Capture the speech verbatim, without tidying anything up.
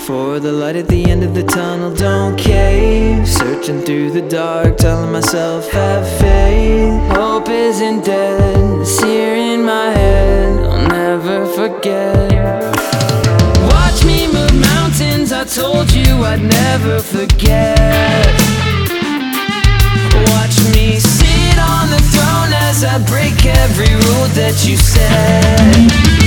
for the light at the end of the tunnel. Don't cave, searching through the dark, telling myself have faith. Hope isn't dead, it's here in my head, I'll never forget. Watch me move mountains, I told you I'd never forget. Watch me sit on the throne as I break every rule that you set.